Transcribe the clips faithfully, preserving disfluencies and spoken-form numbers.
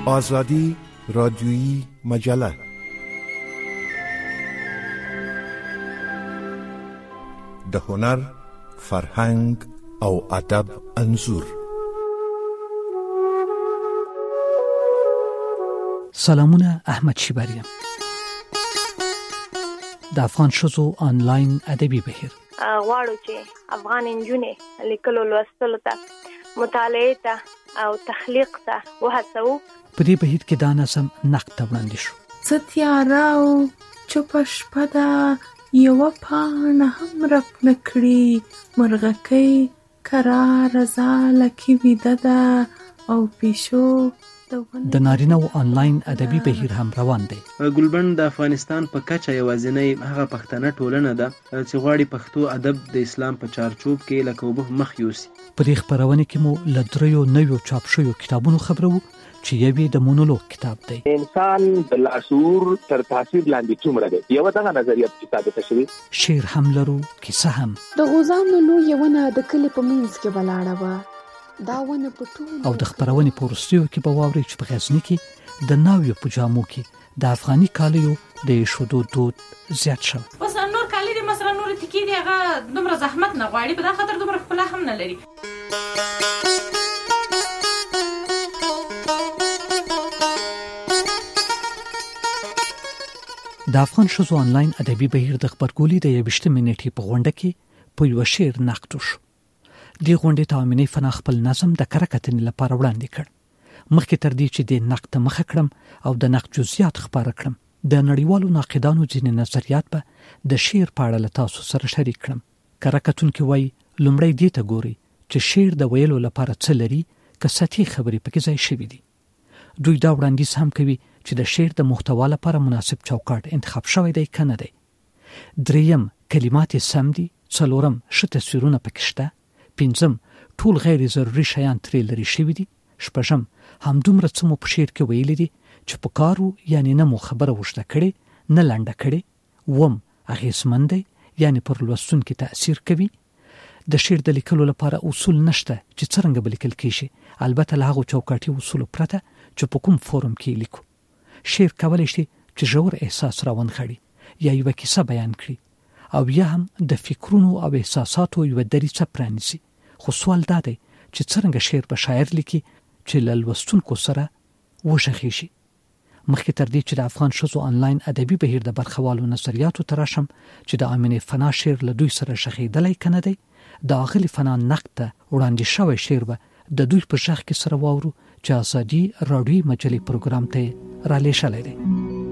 آزادی رادیویی مجله. د هنر، فرهنګ او ادب انځور. سلامونه، احمد شیبریم. د افغان ښځو آنلاین ادبي بهیر غواړو چې افغان نجونې لیکلو لوستلو ته، مطالعې ته او تخلیق ته وهڅوو. په دې بهیر کې دا نظم نقد ته وړاندې شو. څه تیاره او چوپه شپه ده، یوه پاڼه هم رپ نه کړي، مرغکۍ کراره ځاله کې ویده ده او پیشو د نارینه و آنلاین ادبي بهیر هم روان دی. ګلبن د افغانستان په کچه یوازینی هغه پښتنه ټولنه ده چې غواړي پښتو ادب د اسلام په چارچوب کې لکه اوبه مخ یوسي. په دې خپرونه کې مو له دریو نویو چاپ شویو کتابونو خبرو چې یوې د مونولوګ کتاب دی. انسان د لاشعور تر تاثیر لاندې څومره دی، یو دغه نظریه ثابته شوې. شعر هم لرو، کیسه هم. د غوزانو لویه ونه د کلي په منځ کې ولاړه وه. دا ونه په ټول او د خپرونې په وروستیو کې به واورئ چې په غزني کې د ناویو په جامو کې د افغاني کالیو د ایښودو دود زیات شو. اوس نور کالي دي، مثلا نور تکي دي، هغه دومره زحمت نه غواړي، په دا خاطر دومره ښکلا هم نه لري. د افغان ښځو آنلاین ادبي بهیر د خبرګولۍ د یویشتمې نېټې په غونډه کې په یوه شعر نقد وشو. دې غونډې ته امینې فنا خپل نظم د کره کتنې لپاره وړاندې کړ. مخکې تر دې چې د نقد ته مخه کړم او د نقد جزئیات خپاره کړم، د نړیوالو ناقدانو ځینې نظریات به د شعر په اړه له تاسو سره شریک کړم. کره کتونکي وایي لومړی دې ته ګورئ چې شعر د ویلو لپاره څه لري، که سطحي خبرې پکې ځای شوي دي. دوی دا وړاندیز هم کوي چې د شعر د محتوا لپاره مناسب چوکاټ انتخاب شوی دی که نه دی. دریم، کلمات سم دي. څلورم، ښه تصویرونه پکې شته. پنځم، ټول غیر ضروري شیان ترې لرې شوي دي. شپږم، همدومره څه مو په شعر کې ویلي دي چې په کارو، یعنی نه مو خبره اوږده کړې نه لنډه کړې. اووم، اغېزمن دی، یعنی پر لوستونکي تاثیر کوي. د شعر د لیکلو لپاره اصول نشته چې څرنګه به لیکل کېږي، البته له هغو چوکاټي اصولو پرته چې په کوم فورم کې لیکو. شعر کولی شي چې ژور احساس راونغاړي یا یوه کیسه بیان کړي او یا هم د فکرونو او احساساتو یوه دریڅه پرانیزي. خو سوال دا دی چې څرنګه شعر به شاعر لیکي چې له لوستونکو سره وغږېږي. مخکې تر دې چې د افغان ښځو آنلاین ادبي بهیر د برخوالو نظریاتو ته راشم چې د امینې فنا شعر له دوی سره غږېدلی که نه دی، د اغلې فنا نقد ته وړاندې شوی شعر به د دوی په غږ کې سره واورو چې آزادي راډیویي مجلې پروګرام ته را لیږلی دی.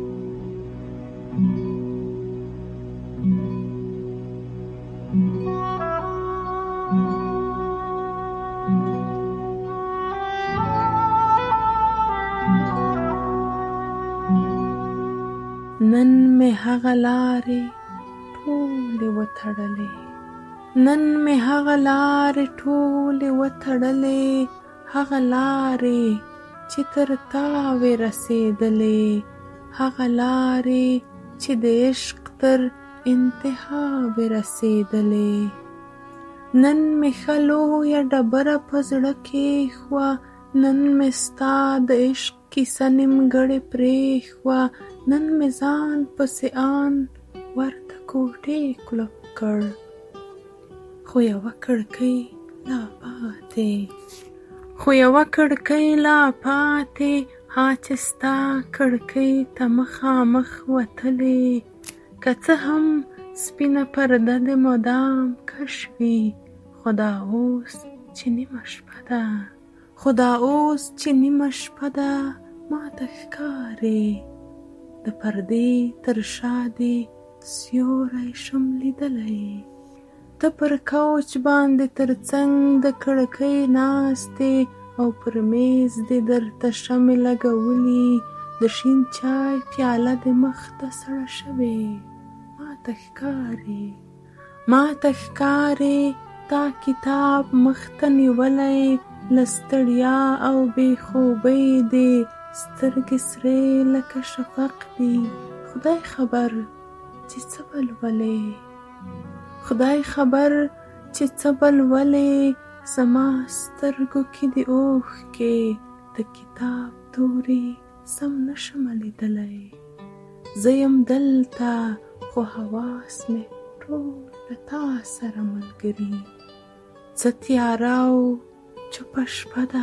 نن مې هغه لارې ټولې وتړلې، نن مې هغه لارې ټولې وتړلې، هغه لارې چې تر تا وې رسېدلې، هغه لارې چې د عشق تر انتها وې رسېدلې. نن مې ښه لویه ډبره په زړه کېښوه، نن مې ستا د عشق کیسه نیمګړې پرېښوه، نن مې ځان پسې آن ورته کوټې کلپ کړ، خو یوه کړکۍ لا پاتې، خو یوه کړکۍ لا پاتې، ها چې ستا کړکۍ ته مخامخ وتلې، که څه هم سپینه پرده دې مدام کش وي، خو دا اوس چې نیمه شپه ده، خو دا اوس چې نیمه شپه ده، ما ته ښکارې د پردې تر شا دې سیوری شم لیدلی، ته پر کوچ باندې تر څنګ د کړکۍ ناستې او پر میز دې درته شمې لګولي، د شین چای پیاله دې مخ ته سړه شوې، ما ته ښکارې ما ته ښکارې تا کتاب مخ ته نیولی، له ستړیا او بې خوبۍ دې سترګې سرې لکه شفق دي، خدای خبر چې څه به لولې، خدای خبر چې څه به لولې، زما سترګو کې دې اوښکې د کتاب توري سم نشم لیدلی، زه یم دلته خو حواس مې ټول له تا سره ملګري. څه تیاره او چوپه شپه ده،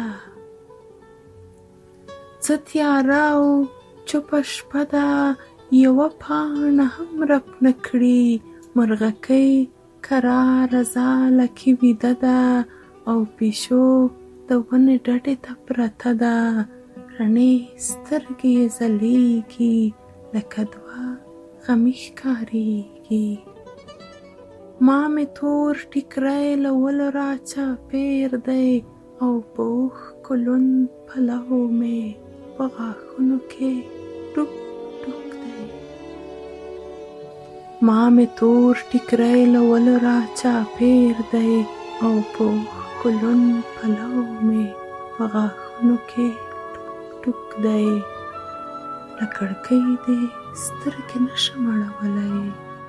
څه تیاره او چوپه شپه ده، یوه پاڼه هم رپ نه کړي. مرغکۍ کراره ځاله کې ویده ده او پیشو د ونې ډډې ته پرته ده. رڼې سترګې یې ځلیږي لکه دوه غمي ښکارېږي. ما مې تور ټیکری له ولو را چاپېر دی او په اوښکو لوند پلو مې په غاښونو کې ټوک ټوک دی. ما مې تور ټیکری له ولو را چاپېر دی او په اوښکو لوند پلو مې په غاښونو کې ټوک ټوک دی. له کړکۍ دې سترګې نشم اړولی،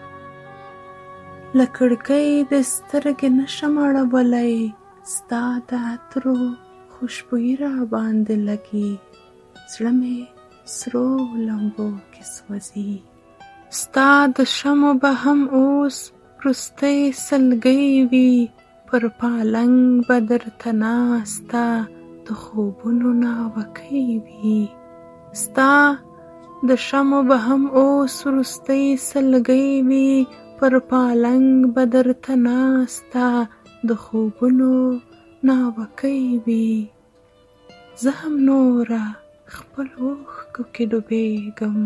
له کړکۍ دې سترګې نشم اړولی، ستا د عطرو خوشبويي را باندې لګي، زړه مې سرو لمبو کې سوځي. ستا د شمو به هم اوس وروستی سلګۍ وي، پر پالنګ به درته ناسته د خوبونو ناوکۍ وي. ستا د شمو به هم اوس وروستی سلګۍ وي، پر پالنګ به درته ناسته د خوبونو ناوکۍ وي. زه هم نوره خپل اوښکو کې ډوبېږم،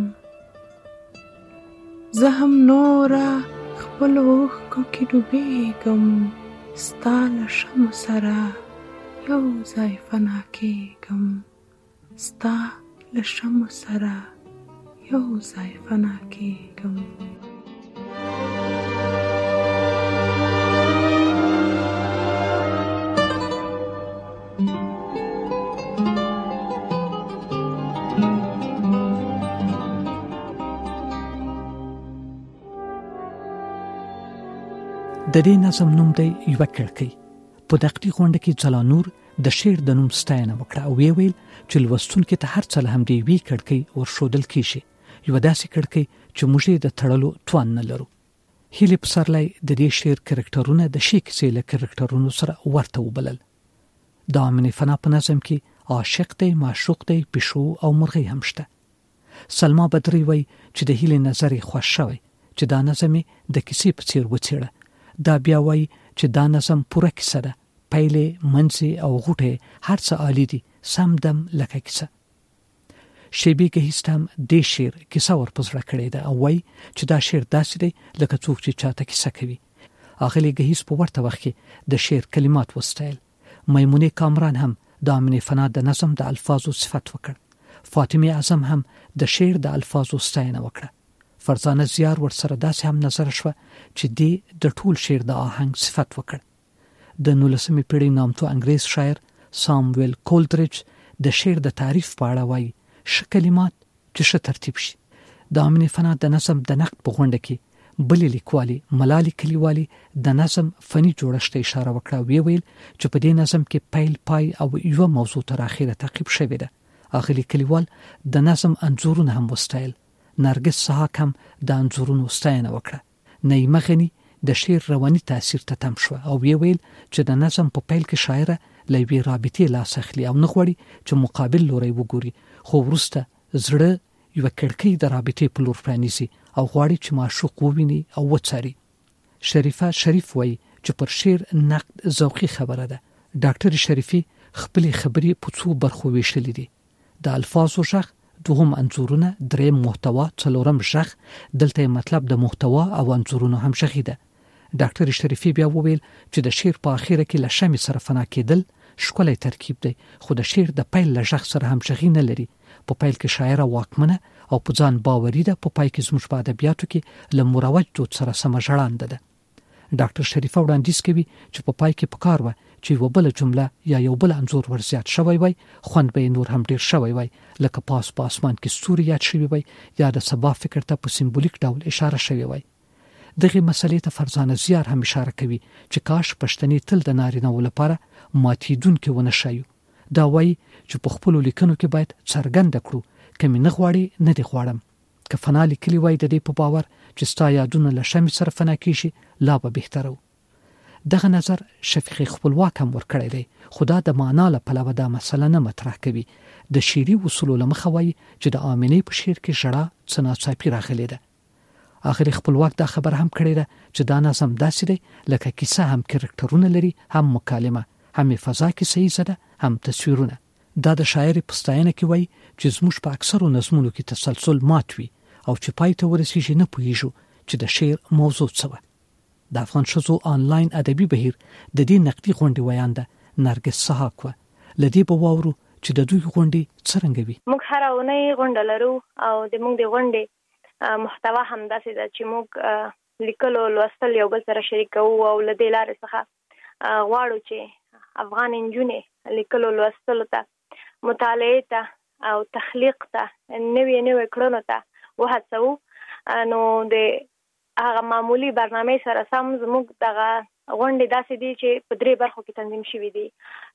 زه هم نوره خپل اوښکو کې ډوبېږم، ستا له شمو سره یو ځای فنا کېږم، ستا له شمو سره یو ځای فنا کېږم. د دې نظم نوم دی یوه کړکۍ. په دقیقي غونډه کې ځلانور د شعر د نوم ستاینه وکړه او ویل چې لوستونکو ته هر څه له همدې وی کړکۍ ورښودل کیږي، یوه داسې کړکۍ چې موږ یې د تړلو توان نه لرو. هیلې پسرلی د دې شعر کرکټرونه د شي کیسې له کرکټرونو سره ورته وبلل. د امین فنا په نظم کې عاشق دی، معشوق دی، پیشو او مرغۍ هم شته. سلما بدری وای چې د هیلې نظر یې خوښ شوی چې دا نظم د کیسې په څیر وڅېړه. دا بیا وای چې دا نظم پوره کیسه ده، پیلې، منځې او غوټې هر څه عالی دي، سم دم لکه کیسه. شیبي ګهیستم د شعر کیسه ورپزړه کړې ده او وای چې دا شعر داسې دی لکه څوک چې چاته کیسه کوي. اغلی ګهیس په ورته وخت کې د شعر کلمات وستایل. میمونه کامران هم د امین فنا د نظم د الفاظو صفت وکړ. فاطمه اعظم هم د شعر د الفاظو ستاینه وکړه. فرزانه زیار ورسره داسې هم نظر شوه چې دی د ټول شعر د آهنګ صفت وکړ. د نولسمې پیړۍ نامتو انګریز شاعر سامویل کولډریج د شعر د تعریف په اړه وایي ښه کلمات چې ښه ترتیب شي. د امین فنا د نظم د نقد په غونډه کې بلې لیکوالي ملالي کلیوالي د نظم فني جوړښت اشاره وکړه او ویل چې په دې نظم کې پیل پای او یو موضوع تر اخره تعقیب شوی ده. اغلی کلیوال د نظم انځورونه هم وستایل. نرګس سحاک هم د انځورونو ستاینه وکړه. نعیمه غنی د شعر رواني تاثیر ته تم شو او ویل چې د نظم په پیل کې شاعره لوی رابطې لاس اخلي او نغوړي چې مقابل لوري وګوري، خو ورسته زړه یو کړکۍ د رابطې په لور پرانیزي او غواړي چې معشوق وویني او وڅاري. شریفه شریف وایي چې پر شعر نقد ذوقي خبره ده. ډاکټر شریفي خپل خبرې په څو برخو ویشلې دي: د الفاظو ژغ، دوهم انځورونه، دریم محتوا، څلورم ژغ. دلته مطلب د محتوا او انځورونو هم ژغي ده. ډاکټر شریفي بیا وویل چې د شعر په اخره کې له شمع سره فنا کېدل ښکلی ترکیب دی، خو د شعر د پیل له ژغ سره هم ژغي نه لري. په پیل کې شاعره واکمنه او په ځان باوري ده، په پای کې زموږ په ادبیاتو کې له مروج دود سره سم ژړانده ده. ډاکټر شریفه وړاندیز کوي چې په پای کې پکار و چې یو بل جمله یا یو بل انځور ورزیات شوی وای، خوند به نور هم ډیر شوی وای، لکه پاس په اسمان کې ستوري یاد شوی وای یا د سبا فکر ته په سمبولیک ډول اشاره شوی وای. دغه مسلې ته فرزانه زیار هم اشاره کوي چې کاش پښتني تل د نارینه ولپاره ماتیدون کې ونه شایو. دا وایي چې په خپل لیکنو کې باید څرګند کړو کمې نه غواړي نه دی غواړم که فنا لیکلی وای د دې په باور چې ستا یادونه له شمع سره فنا کیږي لا به بهتره. دغه نظر شفیق خپلواک هم ورکړی دی، خدا د معنا له پلوه دا مسله نه مطرح کوي. د شعري اصولو له مخه وایي چې د آمینې په شعر کې ژړا څه ناڅاپي راغلې ده. اخر خپلواک دا خبر هم کړی ده چې دا نظم داسې دی لکه کیسه هم کرکټرونه لري، هم مکالمه، هم فضا کې صحیح ده، هم تصویرونه. دا د شاعر په ستاینه کې وایي چې زموږ په اکثرو نظمونو کې تسلسل مات وي او چې پای ته ورسیږي نه پوهیږو چې د شعر موضوع څه وه. د افغان ښځو آنلاین ادبي بهیر د دې نقدي غونډې ویانده نرګس سحاق وه. لدې به واورو چې د دوی غونډې څرنګه وي. موږ هر اونۍ غونډه لرو او د موږ د غونډې محتوا هم داسې ده چې موږ لیکلو لوستل یو بل سره شریکو او له دې لارې څخه غواړو چې افغان نجونې لیکلو لوستلو ته، مطالعې ته او تخلیق ته، نوې نوې کړنو ته وهڅوو. نو د هغه معمولی برنامه سره سم زموږ دغه غونډې داسې دي چې په درې برخو کې تنظیم شوي دي.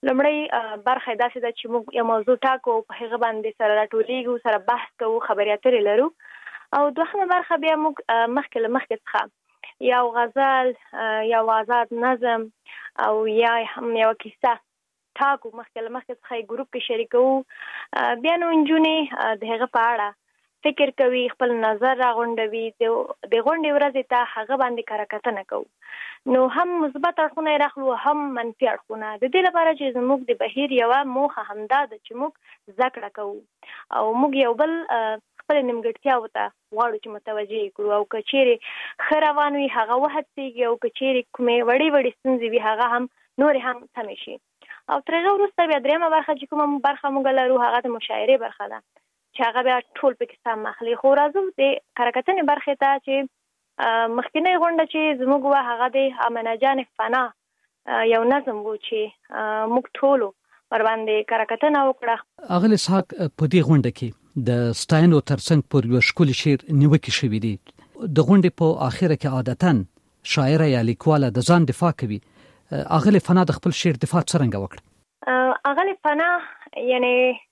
لومړی برخه داسې ده چې موږ یو موضوع ټاکو، په هغه باندې سره راټولیږو، سره بحث کوو، خبرې اترې لرو. او دوهمه برخه بیا موږ مخکې له مخکې څخه یو غزل، یو آزاد نظم او یا هم یو کیسه ټاکو، مخکې له مخکې څخه یې ګروپ کې شریکو. بیا نو نجونې د هغه په اړه فکر کوي، خپل نظر راغونډوي، د غونډې ورځې ته هغه باندې کره کتنه کوو. نو هم مثبت اړخونه یې راخلو، هم منفي اړخونه، د دې لپاره چې زموږ د بهیر یوه موخه همدا ده چې موږ زده کړه کوو او موږ یو بل خپل نیمګړتیاو ته غواړو چې متوجه کړو، او که چیرې ښه روان وي هغه وهڅېږي، او که چیرې کومې وړې وړې ستونزې وي هغه هم نورې هم سمې شي. او تر هغه وروسته بیا درېیمه برخه چې کومه برخه موږ لرو هغه د مشاعرې برخه ده چې هغه بیا ټول پکې سم اخلي. خو راځو د کره کتنې برخې ته چې مخکینۍ غونډه چې زموږ وه هغه د امنه جان فنا یو نظم و چې موږ ټولو ورباندې کره کتنه وکړه. اغل اسحاق په دې غونډه کې د ستاینو ترڅنګ پر یو ښکلي شعر نیوکې شوي دي. د غونډې په اخره کې عادتاً شاعره یا لیکواله د ځان دفاع کوي. اغل فنا د خپل شعر دفاع څرنګه وکړه؟ اغل فنا یعنی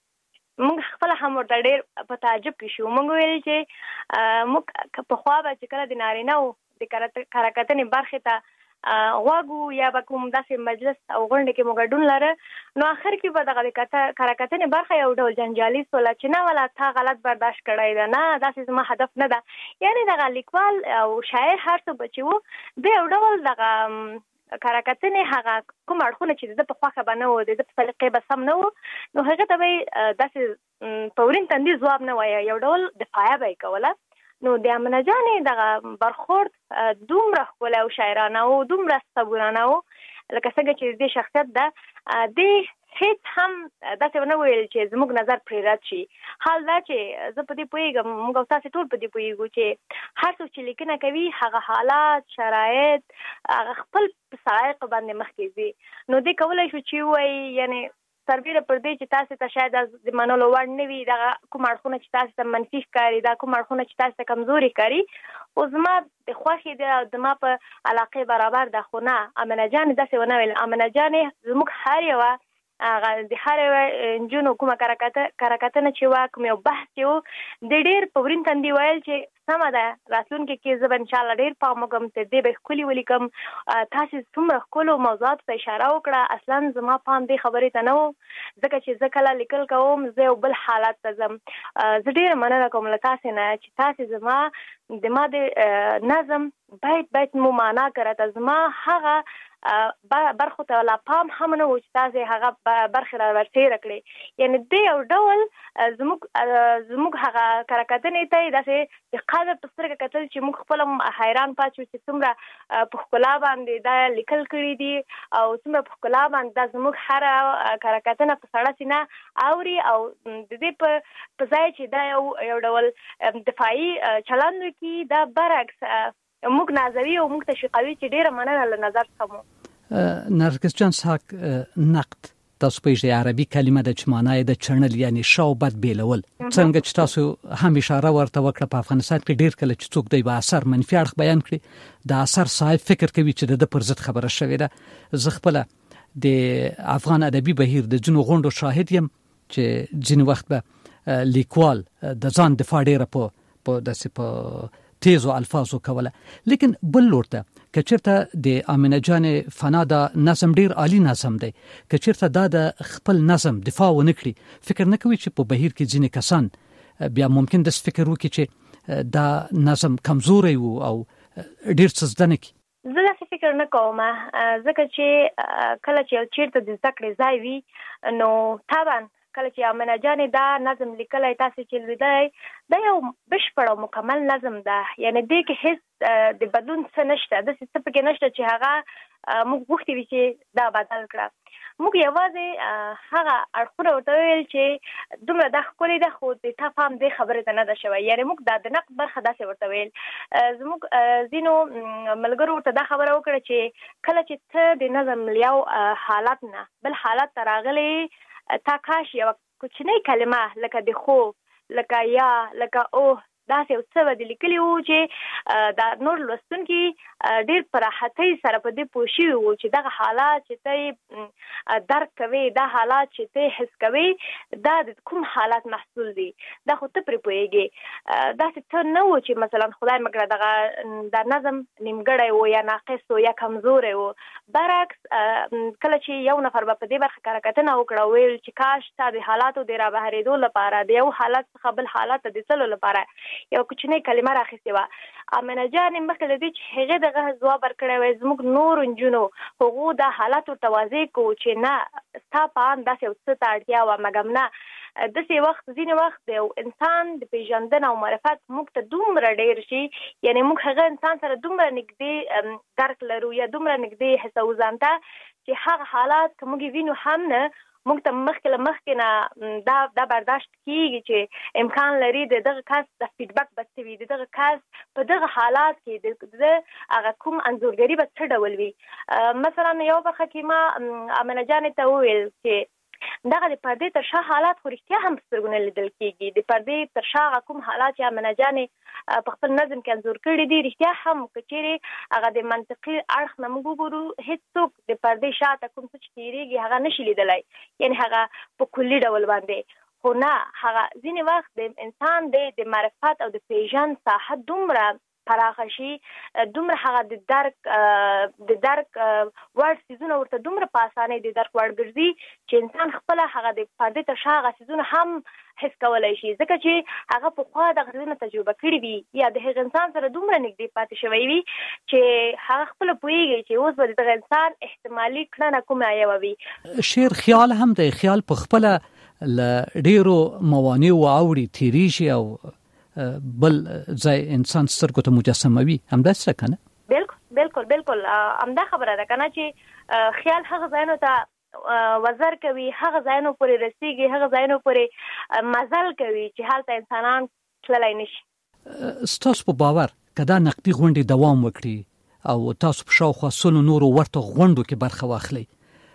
موږ خپل هم ورته ډېر په تعجب کې شو. موږ ویل چې موږ په خوا به چې کله د نارینه‌و د کره کتنې برخې ته غواګو یا به کوم داسې مجلس او غونډې کې موږ ګډون لره، نو آخر کې به دغه د کره کتنې برخه یو ډول جنجالي سوله چې نه ولا تا غلط برداشت کړی ده، نه داسې زما هدف نه ده. یعنې دغه لیکوال او شاعر هر څه به چې و د یو ډول دغه کره کتنې هغه کوم اړخونه چې د په خوښه به نه و، د په سلیقې به سم نه و، نو هغه ته به یې داسې په ورین تندي ځواب نه وایه، یو ډول دفاعیه به یې کوله. نو د امنه جانې دغه برخورد دومره ښکلی او شاعرانه و، دومره صبورانه و، لکه څنګه چې د شخصیت ده د هیڅ هم داسې ونه ویل چې زموږ نظر پرې رد شي. حال دا چې زه په دې پوهېږم، موږ او تاسې ټول په دې پوهېږو چې هر څوک چې لیکنه کوي هغه حالات، شرایط، هغه خپل په صحایقو باندې مخکې ځي. نو دې کولی شو چې ووایي یعنې سربیره پر دې چې تاسې ته شاید د منلو وړ نه وي، دغه کوم اړخونه چې تاسې ته منفي ښکاري، دا کوم اړخونه چې تاسې ته کمزوري ښکاري، خو زما د خوښې ده او زما په علاقې برابر ده. خو نه، امنه جانې داسې ونه ویل. امنه جانې زموږ هر یوه د هر یوه نجونو کومه کره کتنه چې وه، کوم یو بحث چې و، د ډېر په ورین تندي ویل چې سمه ده، راتلونکي کې زه به انشاءالله ډېر پام وکړم، تر دې به ښکلي ولیکم. تاسې څومره ښکلو موضوعاتو ته اشاره وکړه، اصلا زما پام دې خبرې ته نه و، ځکه چې زه کله لیکل کوم زه یو بل حالت ته ځم. زه ډېره مننه کوم له تاسې نه چې تاسې زما د ما د نظم باید باید مو معنا کړه ته زما هغه برخو ته لا پام هم نه و چې تاسې هغه برخې را ورتېره کړې. یعنې دې یو ډول زموږ زموږ هغه کره کتنې ته یې داسې د قدر په سترګه کتل چې موږ خپل هم حیران پاتې شو چې څومره په ښکلا باندې دا لیکل کړي دي او څومره په ښکلا باندې دا زموږ هره کره کتنه په سړه سینه اوري، او د دې په ځای چې دا یو یو ډول دفاعي چلند وکړي، دا برعکس موږ نازوي او موږ تشویقوي چې ډېره مننه له نظر څخه مو. نرګس جان سحاق، نقد تاسو په عربي کلمه د چې معنی د چرنل یعنی شاو بد بیلول، څنګه چې تاسو هم اشاره ورته وکړه په افغانستان کې ډېر کله چې څوک دی به اثر منفي اړخ بیان کړي، د اثر صاحب فکر کوي چې د پر ضد خبره شوې ده. زه خپل د افغان ادبي بهیر د جنو غونډو شاهد یم چې ځینې وخت به لیکوال د ځان دفاع ډیره په په داسې په تیزو الفاظو کوله. لیکن بل لورته کچرته د امینه جان فنا دا نظم ډیر عالی نظم دی، کچرته دا د خپل نظم دفاع و نکړي، فکر نه کوي چې په بهیر کې ځینې کسان بیا ممکن د فکر وکړي چې دا نظم کمزوري وو او ډیر څه زده نه کی. زه دا فکر نه کوم، ځکه چې کله چې چیرته د ذکر ځای وي نو طبعا کله چې امینه جان دا نظم لیکلای تاسو چې لیدای دا یو بشپړ او مکمل نظم ده، یعنی دې کې هیڅ د بدلون څه نشته، د څه پکې نشته چې هغه موږ غوښتي وي چې دا بدل کړه. موږ یوازې هغه اړخونه ورته ویل چې دومره د ښکلې ده خو د تا پام دې خبرې ته نه ده شوی، یعنی موږ دا د نقد برخه داسې ورته ویل. زموږ ځینو ملګرو ورته دا خبره وکړه چې کله چې ته د نظم یو حالت نه بل حالت ته راغلی تا کاش یو کوچنی کلمه لکه د خو لکه یا لکه اوه داسې څه به د لیکلي وو چې دا نور لوستونکي ډېر په راحتۍ سره په دې پوه شوي وو چې دغه حالات چې ته درک کوې، دا حالات چې ته حس کوې دا د کوم حالات محصول دي، دا خو ته پرې پوهېږې. داسې څه نه وو چې مثلا خدای مکړه دغه دا نظم نیمګړی وو یا ناقص وو یا کمزوری وو. برعکس کله چې یو نفر به په دې برخه کره کتنه وکړه ویل چې کاش تا د حالاتو د رابهرېدو لپاره د یو حالت څخه بل حالت ته د تللو لپاره یو کوچنی کلمه راخیستې وه. امینه جان مخکې له دې چې هغې دغه ځواب ورکړی وی زموږ نورو نجونو هغو دا حالت ورته واضح کړو چې نه ستا په ان داسې یو څه ته اړتیا وه، مګم نه داسې وخت ځینې وخت د یو انسان د پیژندنه او معرفت موږ ته دومره ډېر شي، یعنی موږ هغه انسان سره دومره نږدې درک لرو یا دومره نږدې حسو ځان ته چې هغه حالات که موږ وینو هم نه موږ ته مخکې له مخکې نه دا دا برداشت کېږي چې امکان لري د دغه کس د فیډبک به څه وي، د دغه کس په دغه حالات کې د هغه کوم انځورګري به څه ډول وي. مثلا یو برخه کې ما امینه جانې ته وویل چې دغه د پردې تر شا حالات خو رښتیا هم په سترګو نه لیدل کېږي، د پردې تر شا هغه کوم حالات چې امینه جانې په خپل نظم کې انځور کړي دي رښتیا هم که چیرې هغه د منطقي اړخ نه موږ وګورو هېڅوک د پردې شاته کوم څه چې تېرېږي هغه نشي لیدلی، یعنی هغه په کلي ډول باندې. خو نه هغه ځینې وخت د انسان د معرفت او د پیژند ساحه دومره پراخه شي، دومره هغه د درک د درک وړ څیزونه ورته دومره په اسانۍ د درک وړ ګرځي چې انسان خپله هغه د پردې تر شا هغه څیزونه هم حس کولی شي، ځکه چې هغه پخوا دغه څیزونه تجربه کړي وي یا د هغه انسان سره دومره نږدې پاتې شوی وي چې هغه خپله پوهېږي چې اوس به د دغه انسان احتمالي کړنه کومه یوه وي. شعر خیال هم دی، خیال په خپله له ډېرو موانعو اوړي تېرېږي او بل ځای انسان سترګو ته مجسموي، همداسې ده که نه؟ بالکل بالکل بالکل همدا خبره ده که نه چې خیال هغه ځایونو ته وزر کوي، هغه ځایونو پورې رسېږي، هغه ځایونو پورې مزل کوي چې هلته انسانان تللی نشي. ستاسو په باور که دا نقدي غونډې دوام وکړي او تاسو په شاوخوا سلو نورو ورته غونډو کې برخه واخلئ،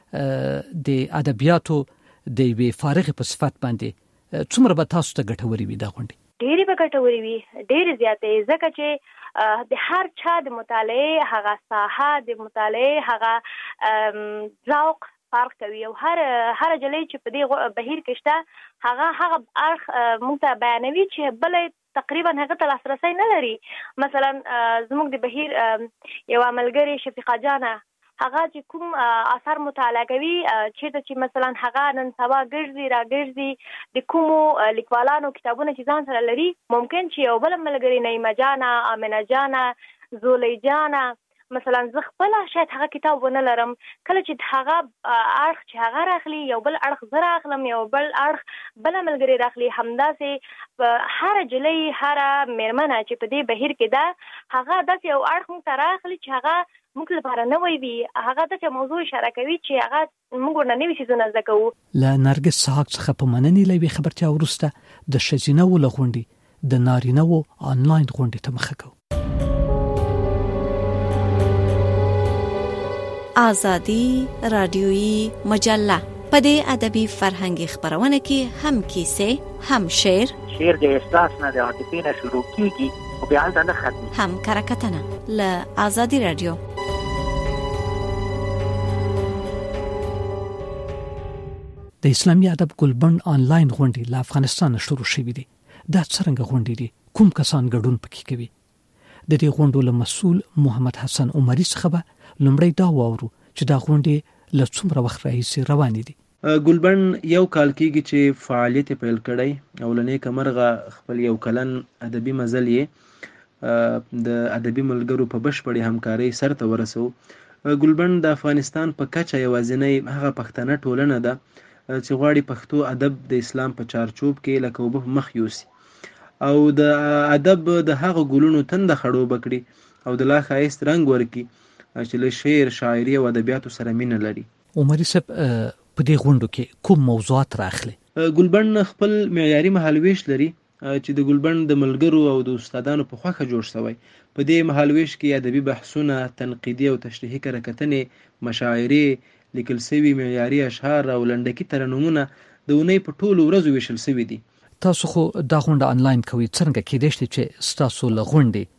د ادبیاتو د یوې فارغې په صفت باندې څومره به تاسو ته ګټورې وي دا غونډې؟ ډېرې به ګټورې وي، ډېرې زیاتې، ځکه چې د هر چا د مطالعې هغه ساحه د مطالعې هغه ذوق فرق کوي او هر هر جلۍ چې په دې بهیر کې شته هغه هغه اړخ موږ ته بیانوي چې بلې تقریبا هغه ته لاسرسی نه لري. مثلا زموږ د بهیر یوه ملګرې شفیقه جانه هغه چې کوم اثر مطالعه کوي چېرته چې مثلا هغه نن سبا ګرځي را ګرځي د کومو لیکوالانو کتابونه چې ځان سره لري، ممکن چې یو بله ملګرې نعیمه جانه، امینه جانه، زولی جانه مثلا زه خپله شاید هغه کتاب ونه لرم، کله چې هغه اړخ چې هغه راخلي یو بل اړخ زه راخلم، یو بل اړخ بله ملګرې راخلي، همداسې هره جلۍ هره مېرمنه چې په دې بهیر کې ده هغه داسې یو اړخ موږ ته راخلي چې هغه موږ لپاره نوی وي، هغه داسې موضوع اشاره کوي چې هغه موږ ورنه نوي څیزونه زده کوو. له نرګس سحاق څخه په مننې له یوې خبرتیا وروسته د ښځینه‌وو له غونډې د نارینه‌وو آنلاین غونډې ته مخه کوو. آزادی رادیویی مجله په دې ادبي فرهنګي خبرونه کې هم کیسې، هم شعر، شعر د احساس نه د عاطفې نه شروع کیږي او بیا هلته نه ختمي، هم کرکټنه له آزادی رادیو. د اسلامي ادب ګلبند آنلاین غونډې له افغانستان شروع شوې دي. دا څرنګه غونډې دي؟ کوم کسان ګډون پکې کوي؟ د دې غونډو له مسؤل محمد حسن عمري څخه به لومړی دا واورو چې دا غونډې له څومره وخت راهیسې روانې دي. ګلبند یو کال کېږي چې فعالیت پیل کړی او له نیکه مرغه خپل یو کلن ادبي مزل یې د ادبي ملګرو په بشپړې همکارۍ سرته ورسو. ګلبند د افغانستان په کچه یوازینۍ هغه پښتنه ټولنه ده چې غواړي پښتو ادب د اسلام په چارچوب کې لکه اوبه په مخ یوسي او د ادب د هغه ګلونو تنده خړوبه کړي او د لا ښایست رنګ ورکړي چې له شعر، شاعري او ادبیاتو سره مینه لري. عمري صاحب په دې غونډو کې کوم موضوعات راخلي؟ ګلبند خپل معیاري مهالویش لري چې د ګلبند د ملګرو او د استادانو په خوښه جوړ شوی. په دې مهالویش کې ادبي بحثونه، تنقیدي او تشریحي کره-کتنې، مشاعرې، لیکل سوي معیاري اشعار او لنډکي ترنمونه د اونۍ په ټولو ورځو ویشل سوي دي. تاسو خو دا غونډه آنلاین کوي، څنګه کېدای شي چې ستاسو له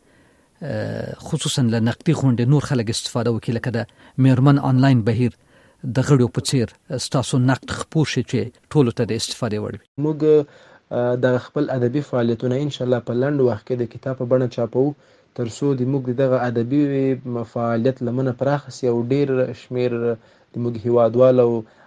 غونډې خصوصا له نقدي غونډې نور خلک استفاده وکړي، لکه د میرمن آنلاین بهیر د غړو په څیر ستاسو نقد خپور شي چې ټولو ته د استفاده وړ وي؟ موږ د خپل ادبي فعالیتونه ان شاء الله په لنډ وخت کې د کتاب په بڼه چاپو ترڅو د موږ دغه ادبي فعالیت لمنه پراخه سي او ډیر شمیر د موږ هیوادوالو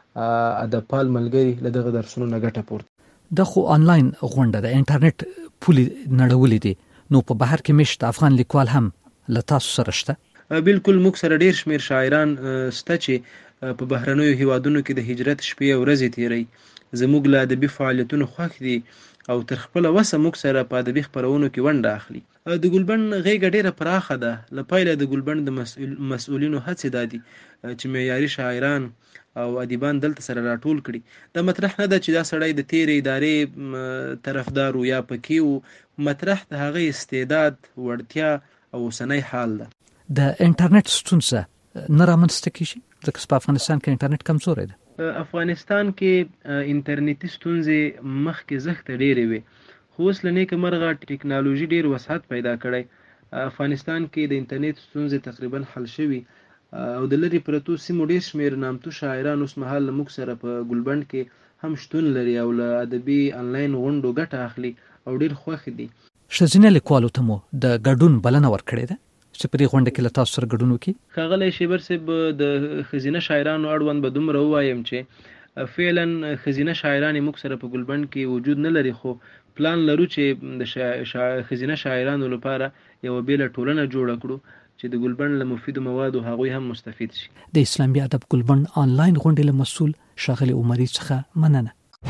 ادبپال ملګري له دغه درسونو نه ګټه پورته. د خو آنلاین غونډه د انټرنیټ پولې نړولې دي، نو په بهر کې مشت افغان لیکوال هم له تاسو سره شته؟ بالکل، موږ سره ډیر شمیر شاعران شته چې په بهرنیو هیوادونو کې د هجرت شپې او ورځې تیروي. زموږ له ادبي فعالیتونو خوښ دي او تر خپله وسه موږ سره په ادبي خپرونو کې ونډه اخلي. د ګلبند غېږه ډیره پراخه ده. له پیله د ګلبند د مسؤل مسؤلینو هڅې دا دي چې معیاري شاعران او ادیبان دلته سره راټول کړي. دا مطرح نه ده چې دا سړی د تیرې ادارې طرفدار یا پکې و، مطرح د هغه استعداد، وړتیا او اوسنی حال ده. د انټرنیټ ستونزه نه رامنځته کیږي ځکه په افغانستان کې انټرنیټ کمزوری ده. افغانستان کې انټرنیټي ستونزې مخکې زښته ډېرې وي، خو اوس له نیکه مرغه ټکنالوژي ډېر وسعت پیدا کړی. افغانستان کې د انټرنیټ ستونزې تقریبا حل شوي او د لرې پرتو سیمو ډېر شمېر نامتو شاعران اوس مهال له موږ سره په ګلبند کې هم شتون لري او له ادبي آنلاین غونډو ګټه اخلي او ډېر خوښ دي. ښځینه لیکوالو ته مو د ګډون بلنه ورکړې ده چې په دې غونډه کې له تاسو سره ګډون وکړي؟ ښاغلی شیبر صاحب، د ښځینه شاعرانو اړوند به دومره ووایم چې فعلا ښځینه شاعران موږ سره په ګلبند کې وجود نه لري، خو پلان لرو چې د ښځینه شاعرانو لپاره یوه بېله ټولنه جوړه کړو چې د ګلبند له مفیدو موادو هغوی هم مستفید شي. د اسلامي ادب ګلبند آنلاین غونډې له مسؤل ښاغلي عمري څخه مننه.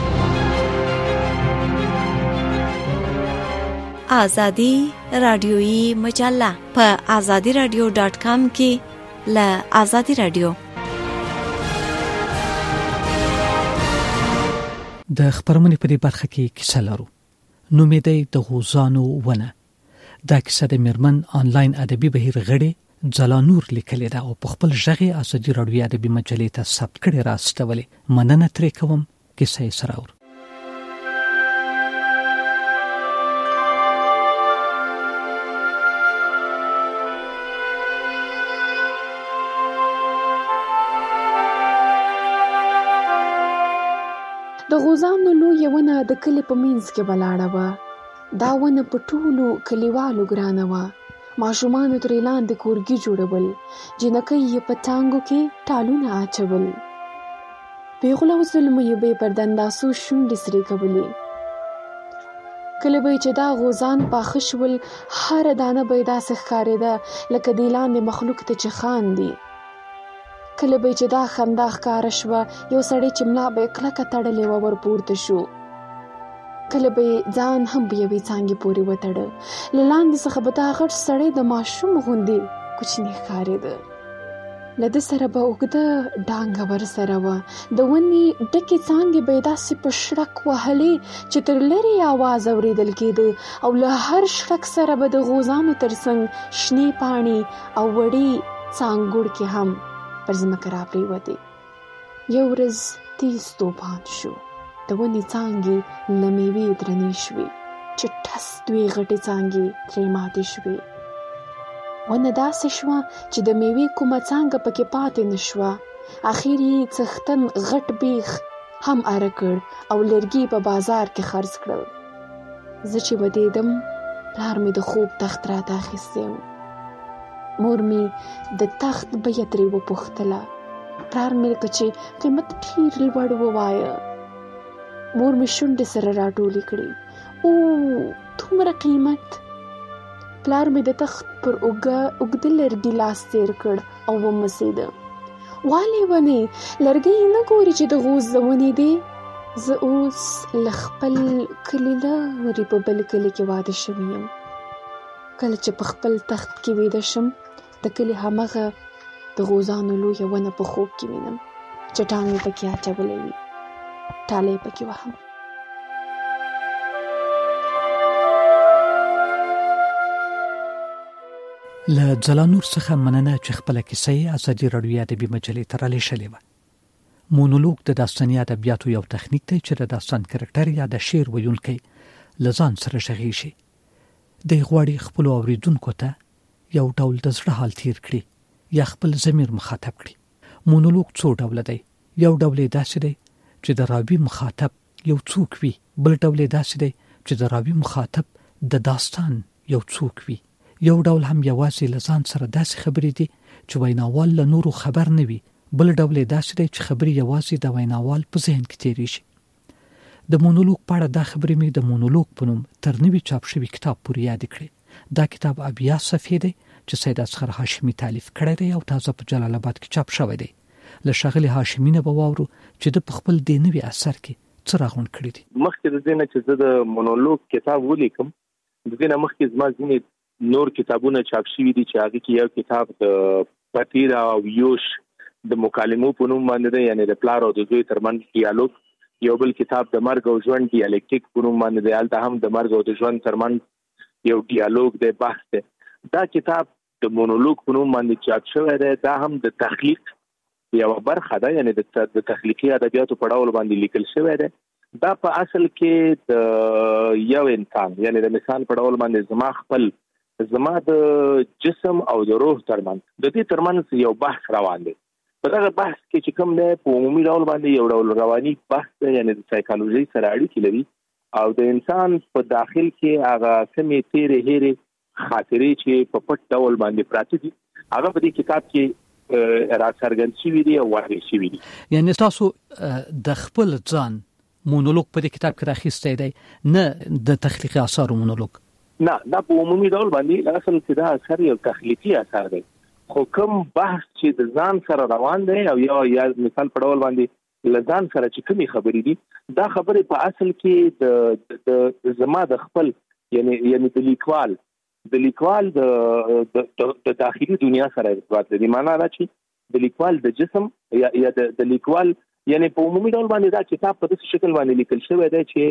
آزادی رادیویی مجله په آزادی رادیو ډاټ کام کې له آزادی رادیو د خبرونې په دې برخه کې کیسه لرو. نوم یې دی د غوزانو ونه. دا کیسه د میرمن آنلاین ادبي بهیر غړي ځلا نور لیکلې ده او په خپل ژغې آزادي راډیو ادبي مجلې ته ثبت کړې راستولې. مننه ترې کوم. کیسه یې سره اورو. د غوزانو لویه ونه د کلي په منځ کې ولاړه وه. دا ونه په ټولو کلیوالو ګرانه وه. ماشومانو ترې لاندې کورګي جوړول، جنکۍ یې په ټانګو کې ټالونه اچول، پیغله و زلمیو به یې پر دنداسو شونډې سرې کولې. کله به یې چې دا غوزان پاخه شول، هره دانه به یې داسې ښکارېده لکه دې لاندې مخلوق ته چې خاندي. کله به چې دا خندا ښکاره شوه، یو سړی چې ملا به یې کلکه تړلې وه ورپورته شو. کله به یې ځان هم په یوې څانګې پورې وتړه. له لاندې څخه به دا غټ سړی د ماشوم غوندې کوچنی ښکارېده. له ده سره به اوږده ډانګه ورسره وه. د ونې ډکې څانګې به یې داسې په شړک وهلې چې تر لرې آواز اورېدل کېده او له هر شړک سره به د غوزانو تر څنګ شنې پاڼې او وړې څانګوړکې هم پر ځمکه راپرېوتې. یو ورځ تیز توپان شو. د ونې څانګې له مېوې درنې شوې چې ټس دوې غټې څانګې ترې ماتې شوې. ونه داسې شوه چې د مېوې کومه څانګه پکې پاتې نه شوه. اخر یې څښتن غټ بیخ هم اره کړ او لرګي په بازار کې خرڅ کړل. زه چې ودېدم پلار مې د خوب تخت راته اخیستی و. مور مې د تخت بیه ترې وپوښتله. پلار مې لکه چې قیمت ډېر لوړ ووایه. مور مې شونډې سره راټولې کړې. او دومره قیمت؟ پلار مې د تخت پر اوږه اوږده لرګي لاس تېر کړ او ومسېده. والې ونې لرګی نه ګوري چې د غوز د ونې دی؟ زه اوس له خپل کلي لرې په بل کلي کې واده شوی یم. کله چې په خپل تخت کې ویده شم د کلي همغه د غوزانو لویه ونه په خوب کې وینم. چټان مې پکې اچولی وي، ټالۍ پکې وهم. له ځلانور څخه مننه چې خپله کیسه یې ازادي راډیو ادبي مجلې ته رالیږلې وه. مونولوګ د داستاني ادبیاتو یو تخنیک دی چې د داستان کرکټر یا د شعر ویونکی له ځان سره غږېږي. دی غواړي خپلو اورېدونکو ته یو ډول د زړه حال تیر کړي یا خپل ضمیر مخاطب کړي. مونولوګ څو ډوله دی. یو ډول یې داسې دی چې د راوي مخاطب یو څوک وي، بل ډول یې داسې دی چې د راوي مخاطب د داستان یو څوک وي. یو ډول هم یوازې له ځان سره داسې خبرې دي چې ویناوال له نورو خبر نه وي، بل ډول یې داسې دی چې خبرې یوازې د ویناوال په ذهن کې تېرېږي. د مونولوګ په اړه دا خبرې مې د مونولوګ په نوم تر نوي چاپ شوي کتاب پورې یادې کړې. دا کتاب اویا صفحې دی چې سید اصغر هاشمي تالیف کړی دی او تازه په جلال آباد کې چاپ شوی دی. له ښاغلي هاشمي نه به واورو چې د په خپل دې نوي اثر کې څه راغونډ کړي دي. مخکې د دې نه چې زه د مونولوګ کتاب ولیکم، د دې نه مخکې زما ځینې نور کتابونه چاپ شوي دي چې هغه کې یو کتاب د پتیر او یوش د مکالمو په نوم باندې دی، یعنی د پلار او د زوی ترمنځ ډیالوګ. یو بل کتاب د مرګ او ژوند ډیالکټیک په نوم باندې دی، هلته هم د مرګ او د ژوند ترمنځ یو ډیالوګ دی، بحث دی. دا کتاب د مونولوګ په نوم باندې چاپ شوی دی. دا هم د تخلیق یو برخه ده، یعنی د تخلیقي ادبیاتو په ډول باندې لیکل شوی دی. دا په اصل کې د یو انسان، یعنی د مثال په ډول باندې زما خپل زما د جسم او د روح ترمنځ د دې ترمنځ یو بحث روان دی. په دغه بحث کې چې کوم دی په عمومي ډول باندې یو ډول رواني بحث دی، یعنی د سایکالوژي سره اړیکې لري او د انسان په داخل کې هغه کومې تیرې هېرې خاطرې چې په پټ ډول باندې پراته دي هغه په دې کتاب کې راڅرګند شوي دي او واضح شوي دي. یعنی تاسو د خپل ځان مونولوګ په دې کتاب کې راخیستی دی، نه د تخلیقي اثارو مونولوګ؟ نه، دا په عمومي ډول باندې اصل کې دا اثر یو تخلیقي اثر دی، خو کوم بحث چې د ځان سره روان دی او یا یا مثال په ډول باندې له ځان سره چې کومې خبرې دي، دا خبرې په اصل کې د زما د خپل یعنی یعنی د لیکوال د لیکوال د د داخلي دنیا سره ارتباط لري. معنا دا چې د لیکوال د جسم یا یا د لیکوال یعنی په عمومي ډول باندې دا کتاب په داسې شکل باندې لیکل شوی دی چې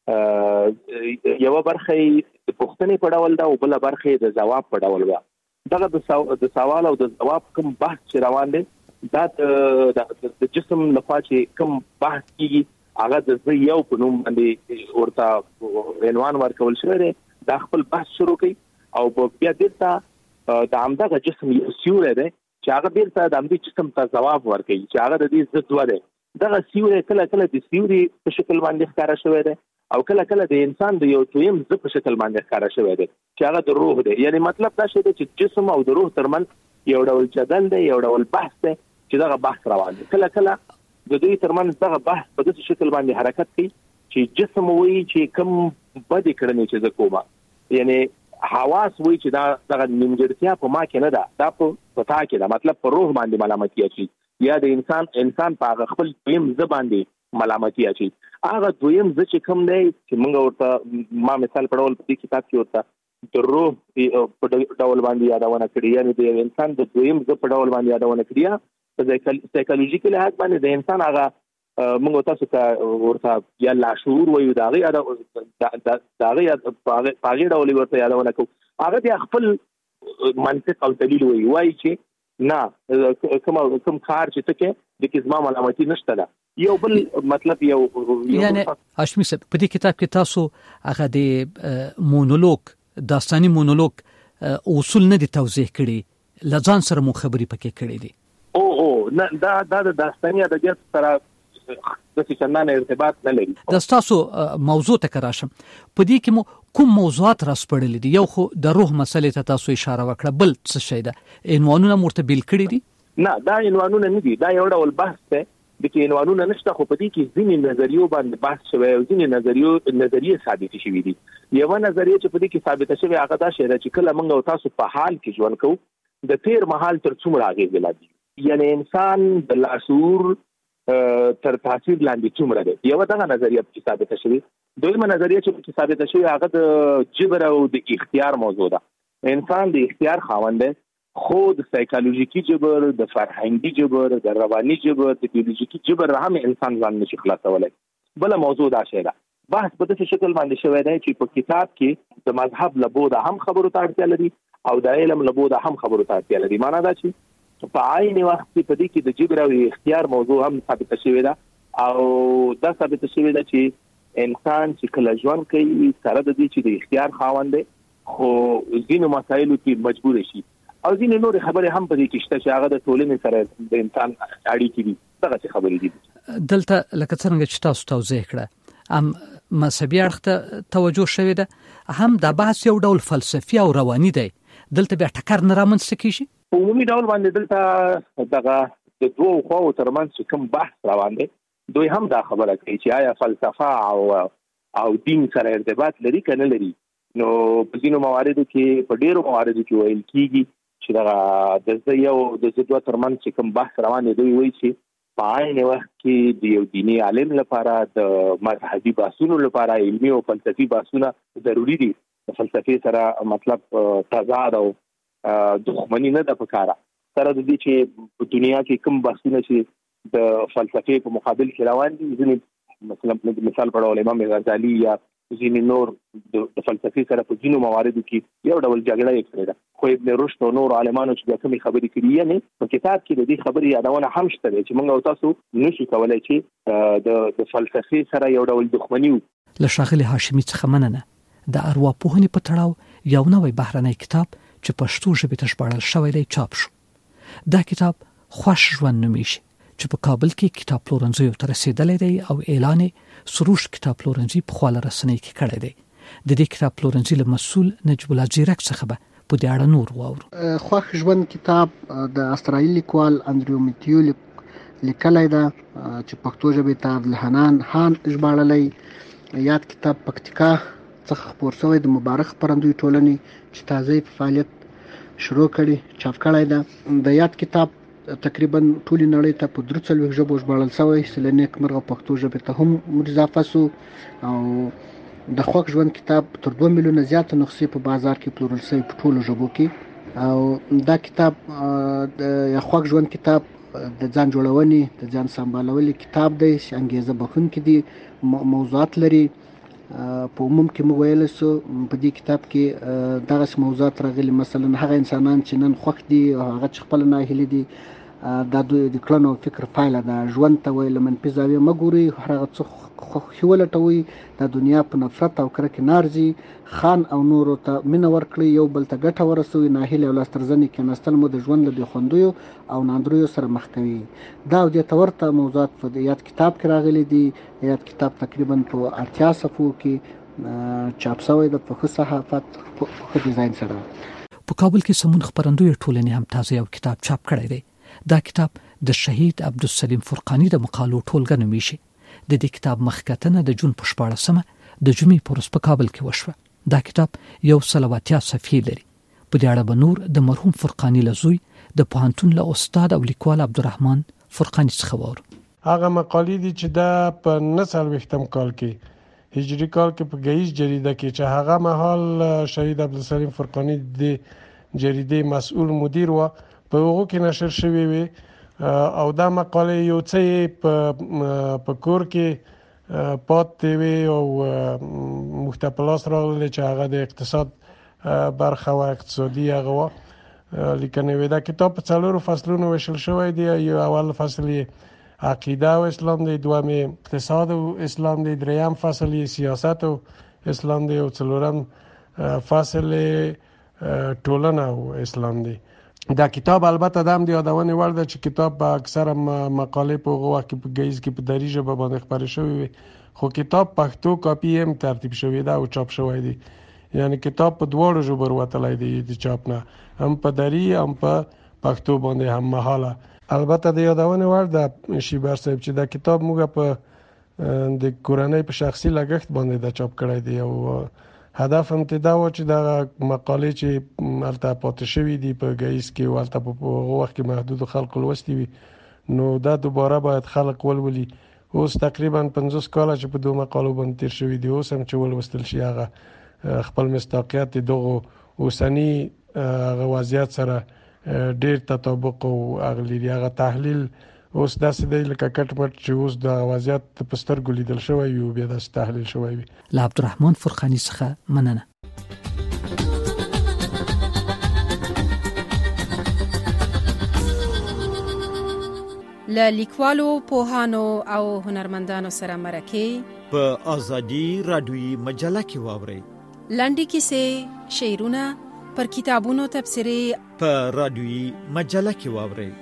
یو برخه د پوښتنې په ډول ده او بل برخه د ځواب په ډول ده. دغه د سوال او د جواب کوم بحث چې روان دی دا د جسم لخوا چې کوم بحث کیږي هغه د زه یو په نوم باندې ورته عنوان ورکول شوی دی. دا خپل بحث شروع کوي او بیا بیرته د همدغه جسم یو سیوری دی چې هغه بیرته د همدې جسم ته ځواب ورکوي چې هغه د دې ضد دی. دغه سیوری کله کله د سیوري په شکل باندې ښکاره شوی دی او کله کله د انسان د یو دویم زه په شکل باندې ښکاره شوی دی چې هغه د روح دی. یعنی مطلب دا شی دی چې جسم او د روح ترمنځ یو ډول جدل دی، یو ډول بحث دی چې دغه بحث روان دی. کله کله د دوی ترمنځ دغه بحث په داسې شکل باندې حرکت کوي چې جسم وایي چې کوم بدې کړنې چې زه کومه، یعنی حواس وایي چې دا دغه نیمګړتیا په ما کې نه ده، دا په تا کې ده، مطلب په روح باندې ملامتي اچي یا د انسان انسان په هغه خپل دویم زه باندې ملامتي اچي. هغه دویم زه چې کوم دی چې موږ ورته ما مثال په ډول په دې کتاب کې ورته د روح په ډول باندې یادونه کړې، یعنی د انسان د دویم زه په ډول باندې یادونه کړې. په سایکالوژیکي لحاظ باندې د انسان هغه موږ تاسو ته ورته یا لاشعور وایو، د هغې ډول ورته یادونه کوو. هغه بیا خپل منطق او دلیل وایي وایي چې نه کوم کوم کار چې ته کې د کې زما ملامتي نشته ده. یو بل مطلب یو یعنی هاشمي صاحب په دې کتاب کې تاسو هغه د مونولوګ داستاني مونولوګ اصول نه دي توضیح کړي، لځان سره مو خبرې پکې کړې دي. او او نه دا دا د داستاني ادبیات سره د څنګه ارتباط نه لري. د تاسو موضوع ته کراشم په دې کې مو کوم موضوعات راسپړل دي؟ یو خو د روح مسلې ته تاسو اشاره وکړه، بل څه شي ده عنوانونه مرتبل کړی دي؟ نه دا عنوانونه نه دي، دا یو ډول بحث دی د کې عنوانونه نشته، خو په دې کې ځینې نظریو باندې بحث شوی او ځینې نظریو نظریه ثابت شوی دي. یو نظریه چې په دې کې ثابت شوی هغه دا شی چې کله موږ او تاسو په حال کې ژوند کوو د تیر مهال تر څومره اغېز لري، یعنی انسان د لاشعور تر تاثیر لاندې څومره دی. یو دا نظریه چې ثابت شوی. دویمه نظریه چې ثابت شوی هغه د جبر او د اختیار موضوع ده. انسان د اختیار خاوند دی، خو د سایکالوژیکي جبر، د فرهنګي جبر، د رواني جبر، د بیولوژیکي جبر هم انسان ځان نشي خلاصولای. بل موضوع دا شی ده. بحث په داسې شکل باندې شوی دی چې په کتاب کې د مذهب لبوده هم خبرو ته اړتیا لري او د علم لبوده هم خبرو ته اړتیا لري. معنا دا چې په عین وخت کې په دې کې د جبر او اختیار موضوع هم ثابت شوی ده او دا ثابت شوی ده چې انسان چې کله ژوند کوي سره د دې چې د اختیار خاوند دی، خو ځینو مسایلو کې مجبور شي او ځینې نور خبرې هم په دې کې شته چې هغه د ټولنې سره د انسان اړیکې دي. دغه خبرې دي. دلته لکه څنګه چې تاسو توضیح کړه هم مذهبي اړخ ته توجه شوی ده، هم د بحث یو ډول فلسفي او رواني دی. دلته بیا ټکر نه رامنځته کیږي. په عمومي ډول باندې دلته دغه د دوه خواو ترمنځ چې کوم بحث روان دی، دوی هم دا خبره کوي چې آیا فلسفه او او دین سره ارتباط لري کنه لري. نو په ځینو مواردو کې په ډیرو مواردو کې ویل کیږي چې دا د یو د دوه ترمنځ چې کوم بحث روان دی، دوی وایي چې په عین وخت کې د یو دیني عالم لپاره د مذهبي بحثونو لپاره علمي او فلسفي بحثونه ضروری دي. د فلسفي سره مطلب تضاد او دښمنی نه ده پکاره. سره د دې چې په دنیا کې کوم بحثونه چې د فلسفي په مقابل کې روان دي، ځینې مثلا مثال په ډول امام غزالی یا ځینې نور د فلسفي سره په ځینو مواردو کې یو ډول جګړه یې کړې ده. خو ابن رشد او نور عالمانو چې کومې خبرې کړي یې نه په کتاب کې د دې خبرې یادونه هم شته چې موږ او تاسو نشو کولای چې د د فلسفي سره یو ډول دښمنی و. له ښاغلي هاشمي څخه مننه. د ارواپوهنې په تړاو یو نوی بهرنی کتاب چې پښتو ژبې ته ژباړل شوی دی چاپ شو. دا کتاب خوش ژوند نومیږي چې په کابل کې کتاب پلورنځیو ته رسیدلی دی او اعلان سروش کتاب پلورنځي په خواله رسنۍ کې کړی دی. د دې کتاب پلورنځي له مسؤل نجیب الله زیرک څخه به په دې اړه نور واورو. خوښ ژوند کتاب د استرالي لیکوال انډریو میتیو لیکلی ده چې پښتو ژبې ته عبدالحنان خان ژباړلی. یاد کتاب پکتیکا څخه خپور شوی د مبارک خپرندوی ټولنې چې تازه په فعالیت شروع کړي چاپ کړی ده. د یاد کتاب تقریبا ټولې نړۍ ته په درې څلوېښت ژبو ژباړل شوی، چې له نیکمرغه پښتو ژبې ته هم اضافه شو او د خوښ ژوند کتاب تر دوه میلیونه زیاته نسخې په بازار کې پلورل شوی په ټولو ژبو کې. او دا کتاب د خوښ ژوند کتاب د ځان جوړونې د ځان سمبالولې کتاب دی چې انګیزه بخښونکی دی، موضوعات لري. په عموم کې موږ ویلی شو په دې کتاب کې دغسې موضوعات راغلي، مثلا هغه انسانان چې نن خوښ دي او هغه چې خپله ناهیلي دي، دا دوی د کړنو او فکر پایله ده. ژوند ته وایي له منفي زاویې مه ګورئ، هغه څه خوښي ولټوئ، د دنیا په نفرت او کرکې نه ارځي. خان او نورو ته مینه ورکړئ، یو بل ته ګټه ورسوئ. ناهیلي او لاسترزنې کېناستل مو د ژوند له بېخوندیو او ناندریو سره مخ کوي. دا او دې ته ورته موضوعات په یاد کتاب کې راغلي دي. یاد کتاب تقریبا په اتیا صفحو کې چاپ شوی ده په ښه صحافت په ښه ډیزاین سره. په کابل کې سمون خپرندوی ټولنې هم تازه یو کتاب چاپ کړی دی. دا کتاب د شهید عبدالسلیم فرقانی د مقالو ټولګه نومیږي. د دې کتاب مخکتنه د جون په شپاړسمه د جمعې په ورځ په کابل کې وشوه. دا کتاب یو سل او اتیا صفحې لري. په دې اړه به نور د مرحوم فرقانی له زوی د پوهنتون له استاد او لیکوال عبدالرحمن فرقانی څخه واورو. هغه مقالې دي چې دا په نهه څلوېښتم کال کې هجري کال کې په ګهیځ جریده کې چې هغه مهال شهید عبدالسلیم فرقانی د جریدې مسؤل مدیر و، په هغو کې نشر شوی وي. او دا مقالې یو څه په کور کې پاتې وي او موږ ته په لاس راغلي چې هغه د اقتصاد برخه و، اقتصادي هغه و لیکنې وي. دا کتاب په څلورو فصلونو ویشل شوی دی. یو اول فصل یې عقیده او اسلام دی، دوم یې اقتصاد او اسلام دی، دریم فصل یې سیاست او اسلام دی او څلورم فصل یې ټولنه او اسلام دی. دا کتاب البته د هم د یادونې وړ ده چې کتاب په اکثره مقالې په هغه وخت کې په ګهیځ کې په دري ژبه باندې خپرې شوې وي، خو کتاب پښتو کاپي هم ترتیب شوی ده او چاپ شوی دی. یعنی کتاب په دواړو ژبو وتلی دی د چاپ نه، هم په دري هم په پښتو باندې هم مهاله. البته د یادونې وړ ده شیبر صاحب چې دا کتاب موږ په د کورنۍ په شخصي لګښت باندې دا چاپ کړی دی او هدف هم دا و چې دا مقالې چې هلته پاتې شوي دي په ګهیځ کې او هلته په هغه وخت کې محدودو خلکو لوستي وي، نو دا دوباره باید خلک ولولي. اوس تقریبا پنځوس کاله چې په دوه مقالو باندې تیر شوي دي، اوس هم چې ولوستل شي هغه خپل مصداقیت د دغو اوسني هغه وضعیت سره ډېر تطابق او اغلی دی. هغه تحلیل اوس داسې دی لکه کټ مټ چې اوس د وضعیت په سترګو لیدل شوی وي او بیا داسې تحلیل شوی وي. له عبدالرحمن فرقاني څخه مننه. له لیکوالو، پوهانو او هنرمندانو سره مرکې په ازادي رادیویي مجله کې واورئ. لنډې کیسې، شعرونه، پر کتابونو تبصرې په رادیویي مجله کې واورئ.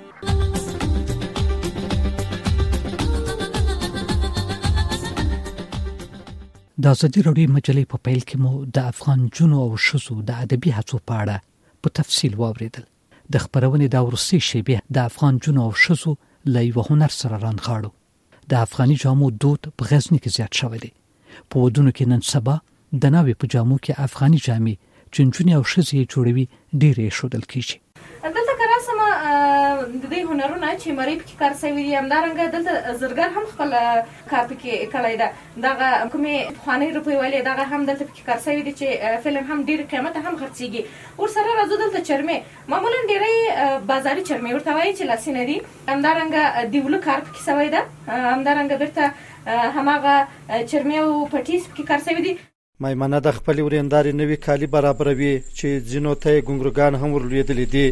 د ازادي رادیویي مجلې په پیل کې مو د افغان جنو او شزو د ادبي هڅو په اړه په تفصیل واوریدل. د خبرونې د وروستي شیبې د افغان جنو او شزو له یو هنر سره رانغاړو. د افغاني جامو دود په غزني کې زیات شوی دی. په ودونو کې نن سبا د ناوې په جامو کې افغاني جامې چې نجونې او ښځې جوړوي ډېرې ښودل کېږي. دلته که راسمه د دې هنرونه چې مرۍ پکې کار شوي دي، همدارنګه دلته زرګر هم خپل کار پکې کړی ده. دغه کومې پخوانۍ روپۍ والې دغه هم دلته پکې کار شوي دي چې فلم هم ډېر قیمته هم خرڅېږي. ورسره راځو دلته چرمې، معمولا ډېری بازاري چرمې ورته وایي چې لاسینه دي. همدارنګه دیولو کار پکې شوی ده، همدارنګه بیرته هماغه چرمې او پټیز پکې کار شوي دي. میمنه د خپلې ورېندارې نوي کالي برابروي چې ځینو ته یې ګونګروګان هم ورلوېدلي دي.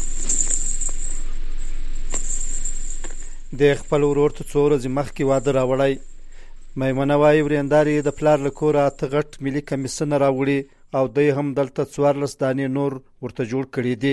د خپل ورور ته څو ورځې مخکې واده راوړی. میمنه وایي ورېندارې د پلار له کوره اته غټ ملي کمیسونه راوړي او دوی هم دلته څوارلس دانې نور ورته جوړ کړي دي.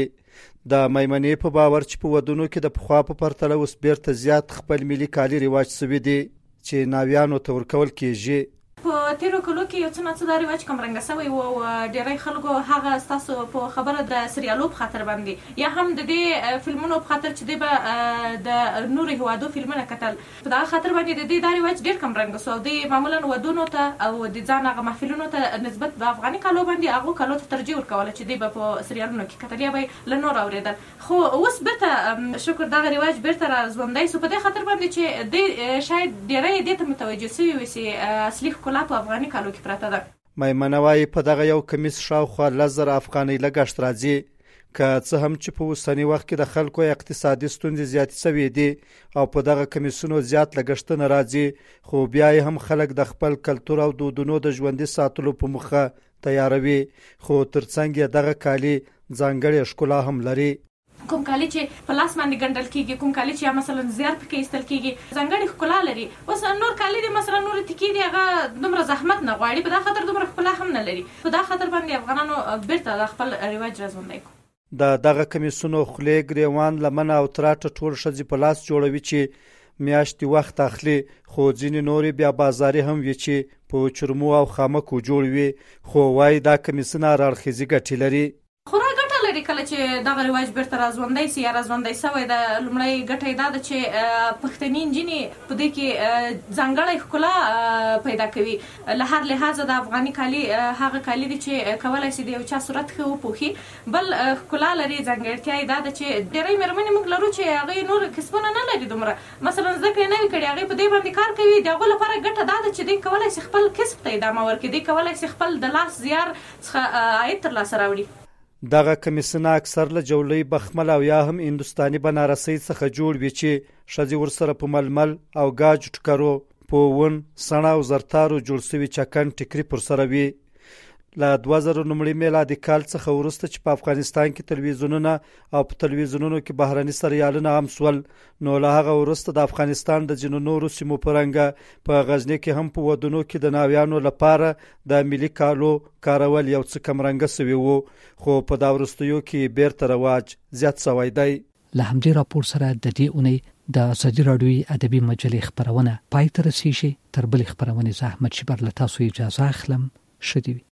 د میمنې په باور چې په ودونو کې د پخوا په پرتله اوس بیرته زیات خپل ملي کالي رواج شوي دي چې ناویانو ته ورکول کېږي. په تیرو کلو کې یو څه نه څه دا رواج کمرنګه شوی و او ډېری خلکو هغه ستاسو په خبره د سریالو په خاطر باندې یا هم د دې فلمونو په خاطر چې دی به د نورو هیوادو فلمونه کتل، په دغه خاطر باندې د دې دا رواج ډېر کمرنګه شو او دوی معمولا ودونو ته او د ځان هغه محفلونو ته نسبت په افغاني کالو باندې هغو کالو ته ترجیح ورکوله چې دی به په سریالونو کې کتل یا به یې له نور اورېدل. خو اوس بیرته شکر دغه رواج بیرته را ژوندی شو په دې خاطر باندې چې دی شاید ډېری دې ته متوجه شوي وي چې اصلي ښکلا په افغاني کالو کې پراته ده. میمنه وایي په دغه یو کمیس شاوخوا لس زره افغانۍ لګښت راځي. که څه هم چې په اوسني وخت کې د خلکو اقتصادي ستونزې زیاتې شوې دي او په دغه کمیسونو زیات لګښتونه راځي، خو بیا یې هم خلک د خپل کلتور او دودونو د ژوندي ساتلو په موخه تیاروي. خو ترڅنګ یې دغه کالي ځانګړې ښکلا هم لري. کوم کالي چې په لاس باندې ګنډل کېږي، کوم کالي چې مثلا زیار پکې ایستل کېږي، ځانګړې ښکلا لري. اوس نور کالي دي مثلا نور ټکي دي هغه دومره زحمت نه غواړي، په دغه خاطر دومره ښکلا هم نه لري. په دغه خاطر باندې افغانانو بیرته د خپل رواج را ژوندی کړو. د دغه کمیسونو خولې، ګریوان، لمنه او تراټه ټول ښځې په لاس جوړوي چې میاشتې وخت اخلي، خو ځینې نورې بیا بازاري هم وي چې په چرمو او خامکو جوړ وي. خو وایي دا کمیسونه هر اړخیزې ګټې لري. خورا ګټه لري کله چې دغه رواج بیرته را ژوندی سي یا را ژوندی سوی ده. لومړی ګټه یې دا ده چې پښتني نجونې په دې کې ځانګړی ښکلا پیدا کوي. له هر لحاظه د افغاني کالي هغه کالي دي چې کولی شي د یو چا صورت ښه وپوښي. بل ښکلا لري، ځانګړتیا یې دا ده چې ډېری مېرمنې موږ لرو چې هغې نور کسبونه نه لري دومره، مثلا زده کړې نه وي کړې، هغې په دې باندې کار کوي. د هغو لپاره ګټه دا ده چې دوی کولی شي خپل کسب ته ادامه ورکړي، دوی کولی شي خپل د لاس زیار څخه عاید ترلاسه راوړي. دغه کمیسونه اکثر له جولۍ، بخمل او یا هم هندوستاني بنارسۍ څخه جوړ وي چې ښځې ورسره په ململ او ګاج ټکرو، په ون، سڼه او زرتارو جوړ شوي چکن ټیکري پر سره وي. له دوه زره نومړي میلادي کال څخه وروسته چې په افغانستان کې تلویزیونونه او په تلویزیونونو کې بهرني سریالونه عام شول، نو له هغه وروسته د افغانستان د ځینو نورو سیمو په رنګه په غزني کې هم په ودونو کې د ناویانو لپاره د ملي کالو کارول یو څه کمرنګه سوي وو، خو په دا وروستیو کې بیرته رواج زیات شوی دی. له همدې راپور سره د دې اونۍ د ازادي راډیوي ادبي مجلې خبرونه پای ته رسیږي. تر بلې خبرونې زه احمد شیبر له تاسو اجازه اخلم. ښه دې وي.